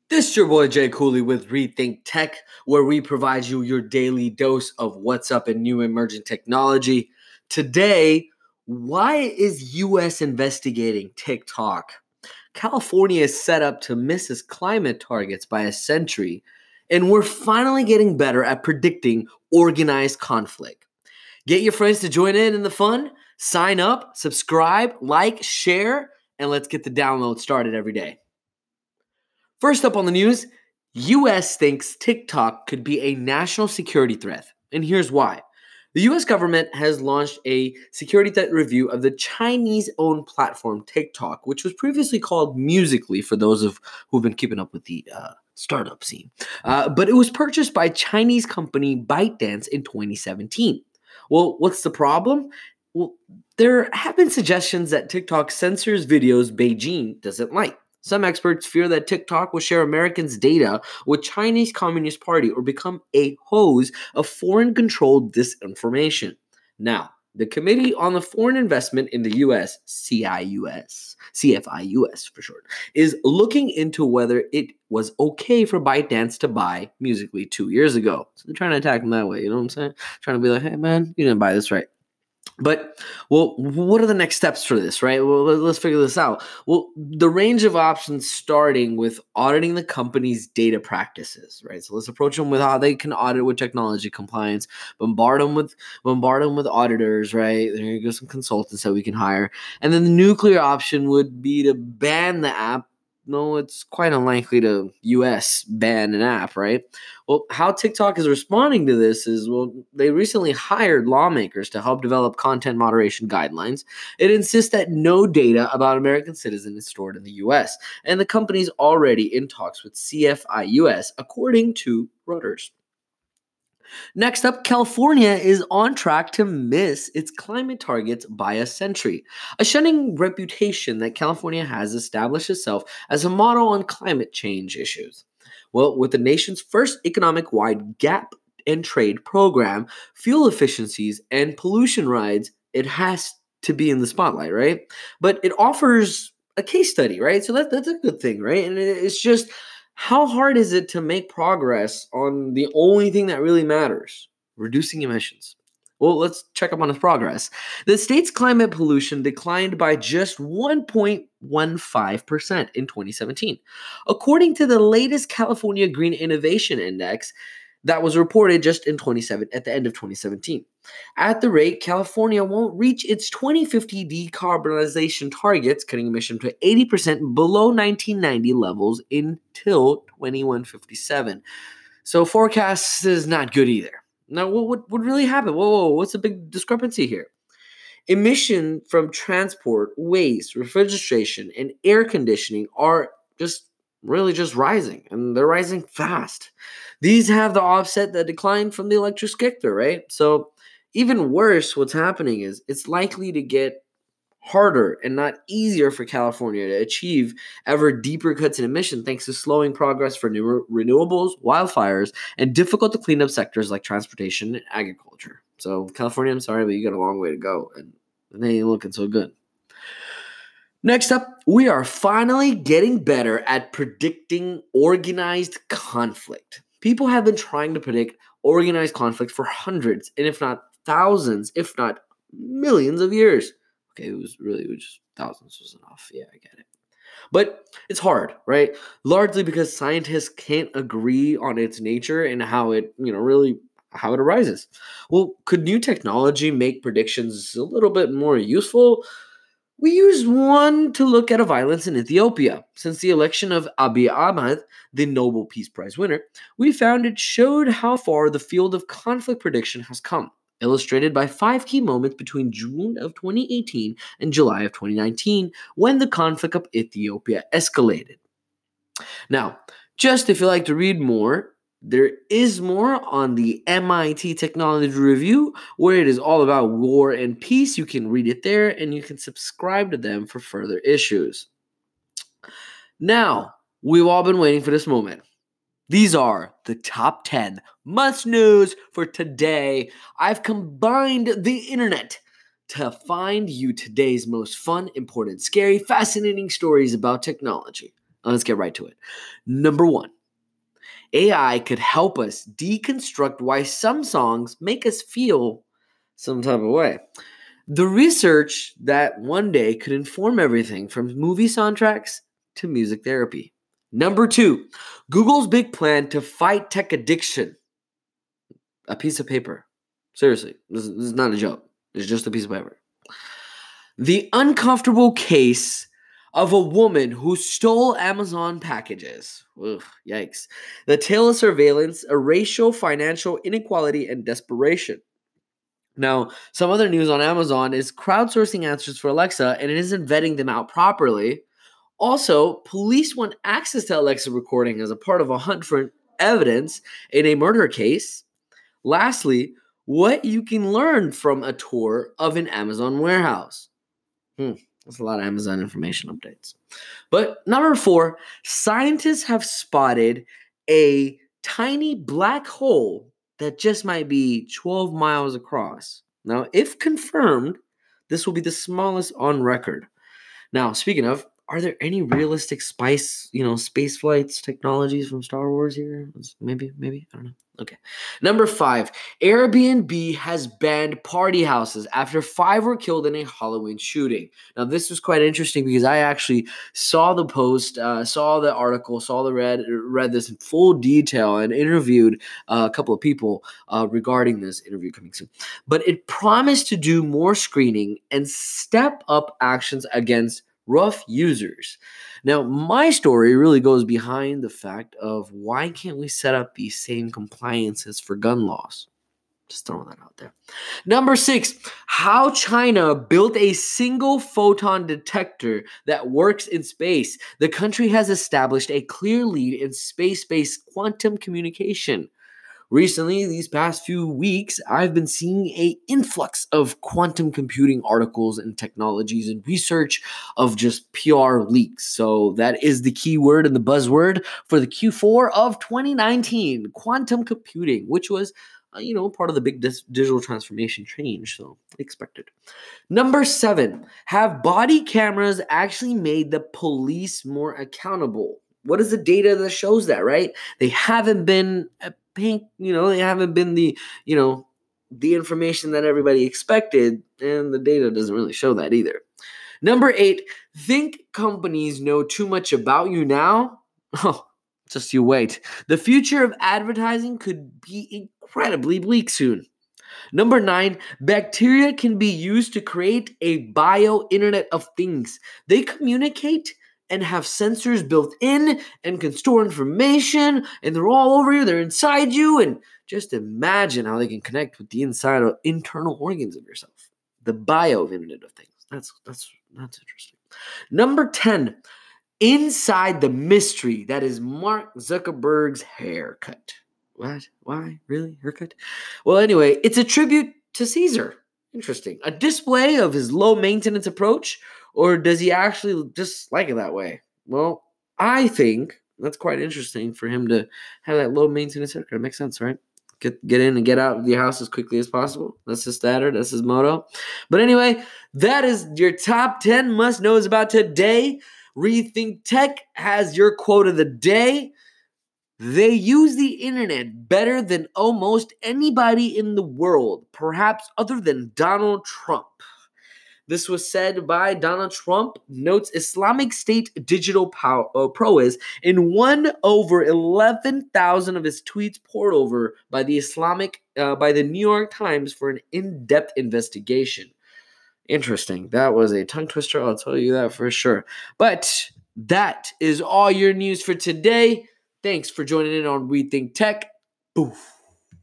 This is your boy Jay Cooley with Rethink Tech, where we provide you your daily dose of what's up in new emerging technology. Today, why is US investigating TikTok? California is set up to miss its climate targets by a century, and we're finally getting better at predicting organized conflict. Get your friends to join in the fun, sign up, subscribe, like, share, and let's get the download started every day. First up on the news, US thinks TikTok could be a national security threat, and here's why. The US government has launched a security threat review of the Chinese-owned platform TikTok, which was previously called Musical.ly for those who've been keeping up with the startup scene. But it was purchased by Chinese company ByteDance in 2017. Well, what's the problem? Well, there have been suggestions that TikTok censors videos Beijing doesn't like. Some experts fear that TikTok will share Americans' data with Chinese Communist Party or become a hose of foreign-controlled disinformation. Now, the Committee on the Foreign Investment in the U.S., CFIUS for short, is looking into whether it was okay for ByteDance to buy Musical.ly 2 years ago. So they're trying to attack them that way, you know what I'm saying? Trying to be like, hey man, you didn't buy this right. But, well, what are the next steps for this, right? Well, let's figure this out. Well, the range of options starting with auditing the company's data practices, right? So let's approach them with how they can audit with technology compliance, bombard them with auditors, right? There you go, some consultants that we can hire. And then the nuclear option would be to ban the app. No, it's quite unlikely to US ban an app, right? Well, how TikTok is responding to this is, well, they recently hired lawmakers to help develop content moderation guidelines. It insists that no data about American citizens is stored in the US, and the company's already in talks with CFIUS, according to Reuters. Next up, California is on track to miss its climate targets by a century. A shining reputation that California has established itself as a model on climate change issues. Well, with the nation's first economic-wide gap and trade program, fuel efficiencies, and pollution rides, it has to be in the spotlight, right? But it offers a case study, right? So that's a good thing, right? And it's just, how hard is it to make progress on the only thing that really matters, reducing emissions? Well, let's check up on its progress. The state's climate pollution declined by just 1.15% in 2017. According to the latest California Green Innovation Index that was reported just at the end of 2017. At the rate, California won't reach its 2050 decarbonization targets, cutting emissions to 80% below 1990 levels until 2157. So forecast is not good either. Now, what would really happen? Whoa, what's the big discrepancy here? Emission from transport, waste, refrigeration, and air conditioning are just rising, and they're rising fast. These have to offset the decline from the electric sector, right? So even worse, what's happening is it's likely to get harder and not easier for California to achieve ever deeper cuts in emission thanks to slowing progress for new renewables, wildfires, and difficult to clean up sectors like transportation and agriculture. So California, I'm sorry, but you got a long way to go, and they ain't looking so good. Next up, we are finally getting better at predicting organized conflict. People have been trying to predict organized conflict for hundreds, and if not thousands, if not millions of years. Okay, it was just thousands was enough. Yeah, I get it. But it's hard, right? Largely because scientists can't agree on its nature and how it arises. Well, could new technology make predictions a little bit more useful? We used one to look at a violence in Ethiopia. Since the election of Abiy Ahmed, the Nobel Peace Prize winner, we found it showed how far the field of conflict prediction has come, illustrated by 5 key moments between June of 2018 and July of 2019 when the conflict of Ethiopia escalated. Now, just if you like to read more, there is more on the MIT Technology Review, where it is all about war and peace. You can read it there, and you can subscribe to them for further issues. Now, we've all been waiting for this moment. These are the top 10 must news for today. I've combined the internet to find you today's most fun, important, scary, fascinating stories about technology. Let's get right to it. Number one, AI could help us deconstruct why some songs make us feel some type of way. The research that one day could inform everything from movie soundtracks to music therapy. Number two, Google's big plan to fight tech addiction. A piece of paper. Seriously, this is not a joke. It's just a piece of paper. The uncomfortable case of a woman who stole Amazon packages. Ugh, yikes. The tale of surveillance, a racial, financial inequality, and desperation. Now, some other news on Amazon is crowdsourcing answers for Alexa, and it isn't vetting them out properly. Also, police want access to Alexa recording as a part of a hunt for evidence in a murder case. Lastly, what you can learn from a tour of an Amazon warehouse. That's a lot of Amazon information updates. But number four, scientists have spotted a tiny black hole that just might be 12 miles across. Now, if confirmed, this will be the smallest on record. Now, speaking of, are there any realistic space flights technologies from Star Wars here? Maybe, I don't know. Okay. Number five, Airbnb has banned party houses after 5 were killed in a Halloween shooting. Now, this was quite interesting because I actually saw the post, saw the article, read this in full detail and interviewed a couple of people regarding this interview coming soon. But it promised to do more screening and step up actions against rough users. Now, my story really goes behind the fact of why can't we set up these same compliances for gun laws? Just throwing that out there. Number six, how China built a single photon detector that works in space. The country has established a clear lead in space-based quantum communication. Recently, these past few weeks, I've been seeing an influx of quantum computing articles and technologies and research of just PR leaks. So that is the key word and the buzzword for the Q4 of 2019, quantum computing, which was, part of the big digital transformation change. So expected. Number seven, have body cameras actually made the police more accountable? What is the data that shows that, right? They haven't been they haven't been the information that everybody expected, and the data doesn't really show that either. Number eight, think companies know too much about you now? Oh, just you wait. The future of advertising could be incredibly bleak soon. Number nine, bacteria can be used to create a bio-internet of things. They communicate and have sensors built in and can store information, and they're all over you, they're inside you, and just imagine how they can connect with the inside or internal organs of yourself. The bio-internet of things. That's interesting. Number 10, inside the mystery that is Mark Zuckerberg's haircut. What? Why? Really? Haircut? Well, anyway, it's a tribute to Caesar. Interesting. A display of his low maintenance approach, or does he actually just like it that way? Well, I think that's quite interesting for him to have that low maintenance haircut. It makes sense, right? Get in and get out of your house as quickly as possible. That's his standard. That's his motto. But anyway, that is your top 10 must-knows about today. Rethink Tech has your quote of the day. They use the internet better than almost anybody in the world, perhaps other than Donald Trump. This was said by Donald Trump, notes Islamic State digital prowess in one over 11,000 of his tweets poured over by the New York Times for an in-depth investigation. Interesting. That was a tongue twister, I'll tell you that for sure. But that is all your news for today. Thanks for joining in on Rethink Tech. Boof.